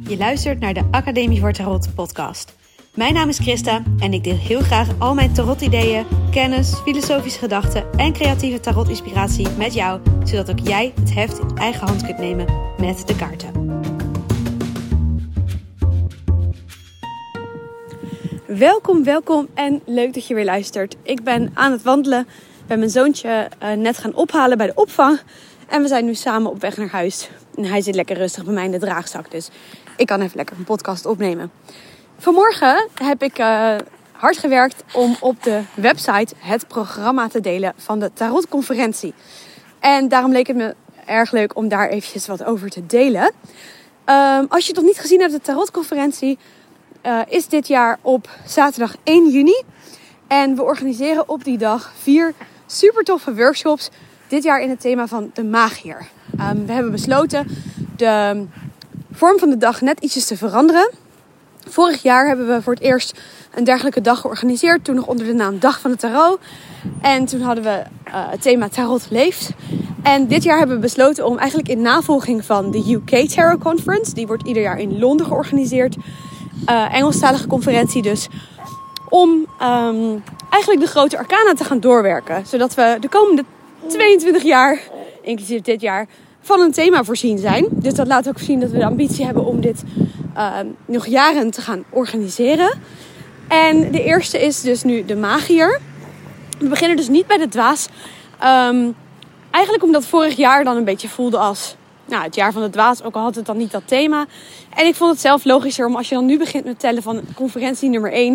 Je luistert naar de Academie voor Tarot podcast. Mijn naam is Christa en ik deel heel graag al mijn tarot-ideeën, kennis, filosofische gedachten en creatieve tarot-inspiratie met jou, zodat ook jij het heft in eigen hand kunt nemen met de kaarten. Welkom en leuk dat je weer luistert. Ik ben aan het wandelen, ben mijn zoontje net gaan ophalen bij de opvang en we zijn nu samen op weg naar huis. En hij zit lekker rustig bij mij in de draagzak, dus ik kan even lekker een podcast opnemen. Vanmorgen heb ik hard gewerkt om op de website het programma te delen van de tarotconferentie. En daarom leek het me erg leuk om daar eventjes wat over te delen. Als je het nog niet gezien hebt, de tarotconferentie is dit jaar op zaterdag 1 juni. En we organiseren op die dag 4 super toffe workshops. Dit jaar in het thema van de magier. We hebben besloten de vorm van de dag net ietsjes te veranderen. Vorig jaar hebben we voor het eerst een dergelijke dag georganiseerd. Toen nog onder de naam Dag van de Tarot. En toen hadden we het thema Tarot leeft. En dit jaar hebben we besloten om eigenlijk in navolging van de UK Tarot Conference. Die wordt ieder jaar in Londen georganiseerd. Engelstalige conferentie dus. Om eigenlijk de grote arcana te gaan doorwerken. Zodat we de komende 22 jaar, inclusief dit jaar, van een thema voorzien zijn. Dus dat laat ook zien dat we de ambitie hebben om dit nog jaren te gaan organiseren. En de eerste is dus nu de magier. We beginnen dus niet bij de dwaas. Eigenlijk omdat vorig jaar dan een beetje voelde als het jaar van de dwaas. Ook al had het dan niet dat thema. En ik vond het zelf logischer om als je dan nu begint met tellen van conferentie nummer 1.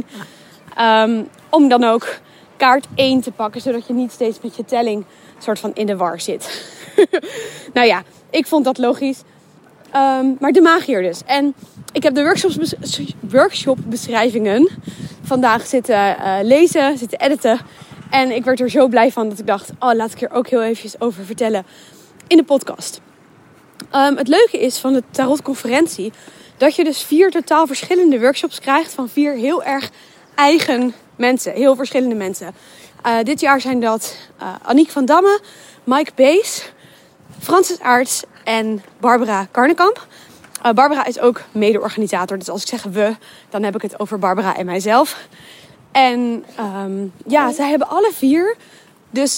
Om dan ook kaart 1 te pakken. Zodat je niet steeds met je telling soort van in de war zit. Nou ja, ik vond dat logisch. Maar de magier dus. En ik heb de workshopbeschrijvingen vandaag zitten lezen, zitten editen. En ik werd er zo blij van dat ik dacht, laat ik er ook heel eventjes over vertellen in de podcast. Het leuke is van de tarotconferentie dat je dus 4 totaal verschillende workshops krijgt van 4 heel erg eigen mensen. Heel verschillende mensen. Dit jaar zijn dat Aniek van Damme, Mike Bees, Francis Aerts en Barbara Karnekamp. Barbara is ook mede-organisator. Dus als ik zeg we, dan heb ik het over Barbara en mijzelf. En zij hebben alle 4 dus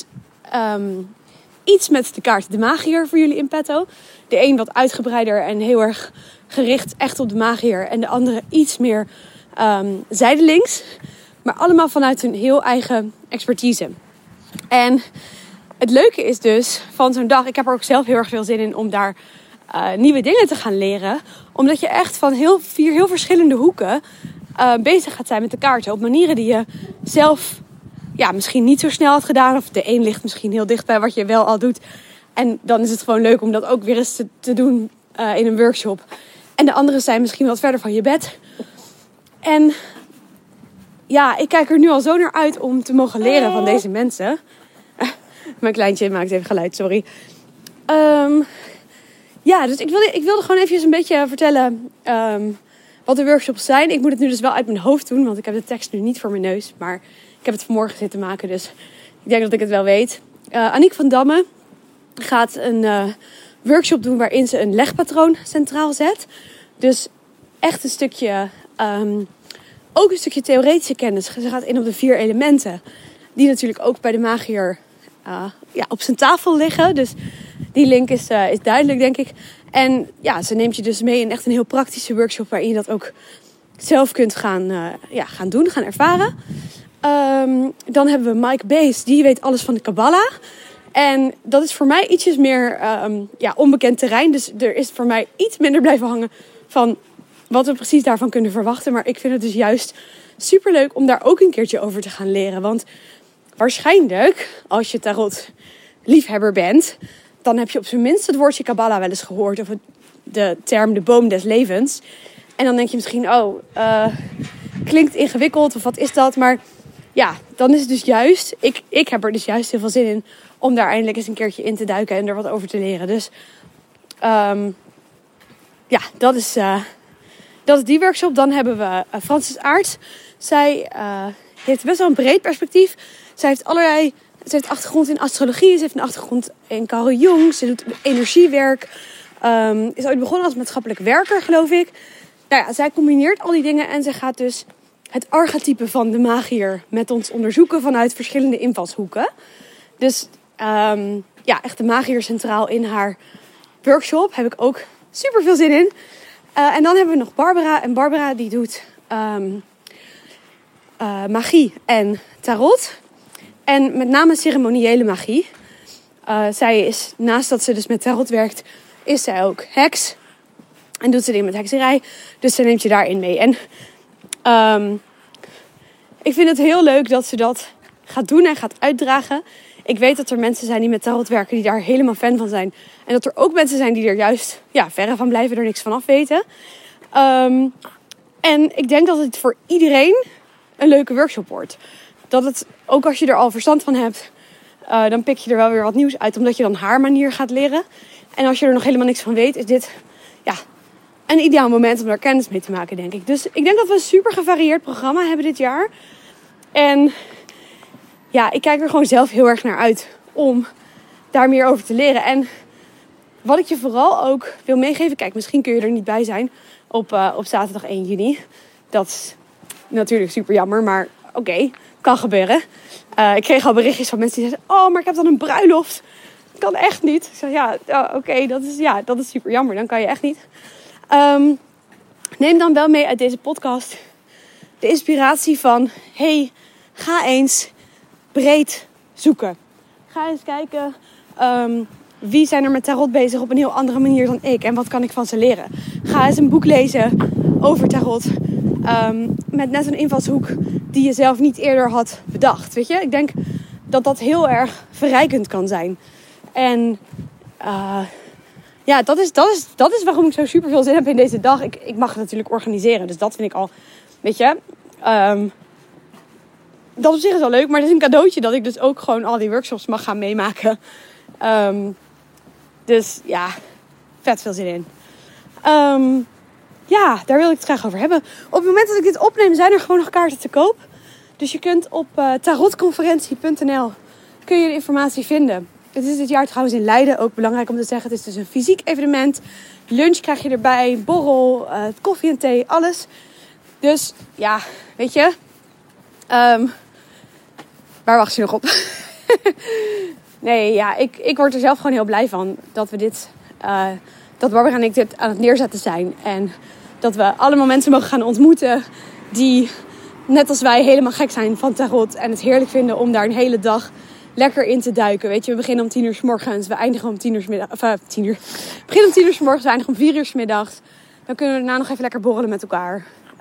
iets met de kaart de magier voor jullie in petto. De een wat uitgebreider en heel erg gericht echt op de magier. En de andere iets meer zijdelings. Maar allemaal vanuit hun heel eigen expertise. En het leuke is dus van zo'n dag, ik heb er ook zelf heel erg veel zin in om daar nieuwe dingen te gaan leren. Omdat je echt van 4 heel verschillende hoeken bezig gaat zijn met de kaarten. Op manieren die je zelf misschien niet zo snel had gedaan. Of de een ligt misschien heel dicht bij wat je wel al doet. En dan is het gewoon leuk om dat ook weer eens te doen in een workshop. En de andere zijn misschien wat verder van je bed. En ik kijk er nu al zo naar uit om te mogen leren van deze mensen. Mijn kleintje maakt even geluid, sorry. Dus ik wilde gewoon even een beetje vertellen wat de workshops zijn. Ik moet het nu dus wel uit mijn hoofd doen, want ik heb de tekst nu niet voor mijn neus. Maar ik heb het vanmorgen zitten maken, dus ik denk dat ik het wel weet. Aniek van Damme gaat een workshop doen waarin ze een legpatroon centraal zet. Dus echt een stukje, ook een stukje theoretische kennis. Ze gaat in op de 4 elementen, die natuurlijk ook bij de magier op zijn tafel liggen. Dus die link is duidelijk, denk ik. En ze neemt je dus mee in echt een heel praktische workshop waarin je dat ook zelf kunt gaan doen, gaan ervaren. Dan hebben we Mike Bees, die weet alles van de Kabbalah. En dat is voor mij ietsjes meer onbekend terrein. Dus er is voor mij iets minder blijven hangen van wat we precies daarvan kunnen verwachten. Maar ik vind het dus juist superleuk om daar ook een keertje over te gaan leren. Want waarschijnlijk, als je tarot liefhebber bent, dan heb je op zijn minst het woordje Kabbalah wel eens gehoord. Of de term de boom des levens. En dan denk je misschien, klinkt ingewikkeld of wat is dat? Maar dan is het dus juist, ik heb er dus juist heel veel zin in om daar eindelijk eens een keertje in te duiken en er wat over te leren. Dus dat is die workshop. Dan hebben we Francis Aerts. Zij heeft best wel een breed perspectief. Zij heeft achtergrond in astrologie. Ze heeft een achtergrond in Carl Jung. Ze doet energiewerk. Is ooit begonnen als maatschappelijk werker, geloof ik. Nou ja, zij combineert al die dingen en ze gaat dus het archetype van de magier met ons onderzoeken vanuit verschillende invalshoeken. Dus echt de magier centraal in haar workshop. Heb ik ook super veel zin in. En dan hebben we nog Barbara. En Barbara die doet magie en tarot. En met name ceremoniële magie. Zij is, naast dat ze dus met tarot werkt, is zij ook heks. En doet ze dingen met hekserij. Dus zij neemt je daarin mee. En ik vind het heel leuk dat ze dat gaat doen en gaat uitdragen. Ik weet dat er mensen zijn die met tarot werken die daar helemaal fan van zijn. En dat er ook mensen zijn die er juist verre van blijven, er niks van af weten. En ik denk dat het voor iedereen een leuke workshop wordt. Dat het, ook als je er al verstand van hebt, dan pik je er wel weer wat nieuws uit. Omdat je dan haar manier gaat leren. En als je er nog helemaal niks van weet, is dit een ideaal moment om daar kennis mee te maken, denk ik. Dus ik denk dat we een super gevarieerd programma hebben dit jaar. En ik kijk er gewoon zelf heel erg naar uit om daar meer over te leren. En wat ik je vooral ook wil meegeven, kijk, misschien kun je er niet bij zijn op zaterdag 1 juni. Dat is natuurlijk super jammer, maar oké, kan gebeuren. Ik kreeg al berichtjes van mensen die zeiden, oh, maar ik heb dan een bruiloft. Dat kan echt niet. Ik zei, dat is super jammer, dan kan je echt niet. Neem dan wel mee uit deze podcast de inspiratie van, ga eens breed zoeken. Ga eens kijken, wie zijn er met tarot bezig op een heel andere manier dan ik en wat kan ik van ze leren. Ga eens een boek lezen over tarot met net een invalshoek die je zelf niet eerder had bedacht. Weet je, ik denk dat dat heel erg verrijkend kan zijn. En dat is waarom ik zo super veel zin heb in deze dag. Ik mag het natuurlijk organiseren, dus dat vind ik al, weet je. Dat op zich is wel leuk, maar het is een cadeautje dat ik dus ook gewoon al die workshops mag gaan meemaken. Dus vet veel zin in. Daar wil ik het graag over hebben. Op het moment dat ik dit opneem zijn er gewoon nog kaarten te koop. Dus je kunt op tarotconferentie.nl kun je de informatie vinden. Het is dit jaar trouwens in Leiden, ook belangrijk om te zeggen. Het is dus een fysiek evenement. Lunch krijg je erbij, borrel, koffie en thee, alles. Dus weet je. Waar wacht je nog op? Nee, ik word er zelf gewoon heel blij van dat we dit, dat Barbara en ik dit aan het neerzetten zijn. En dat we allemaal mensen mogen gaan ontmoeten die, net als wij, helemaal gek zijn van tarot. En het heerlijk vinden om daar een hele dag lekker in te duiken. Weet je, we beginnen om 10 uur 's morgens. We eindigen om 10 uur 's middags. We beginnen om 10 uur 's morgens. We eindigen om 4 uur 's middags. Dan kunnen we daarna nog even lekker borrelen met elkaar.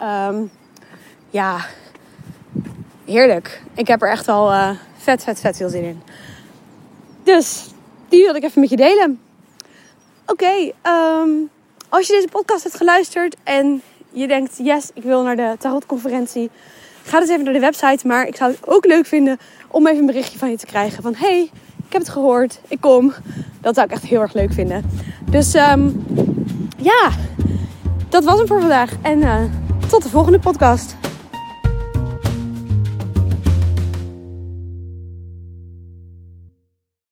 Heerlijk. Ik heb er echt al vet veel zin in. Dus, die wilde ik even met je delen. Oké, als je deze podcast hebt geluisterd en je denkt, yes, ik wil naar de tarotconferentie, ga dus even naar de website. Maar ik zou het ook leuk vinden om even een berichtje van je te krijgen. Van, hey, ik heb het gehoord, ik kom. Dat zou ik echt heel erg leuk vinden. Dus dat was hem voor vandaag. En tot de volgende podcast.